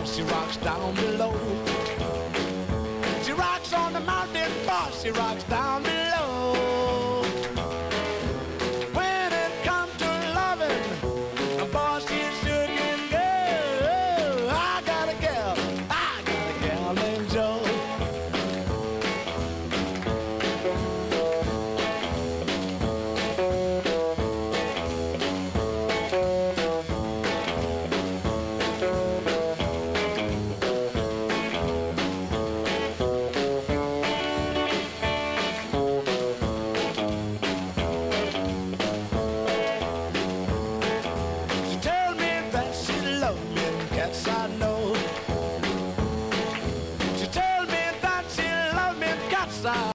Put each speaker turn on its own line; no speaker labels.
boss, she rocks down below. She rocks on the mountain, boss, she rocks down below.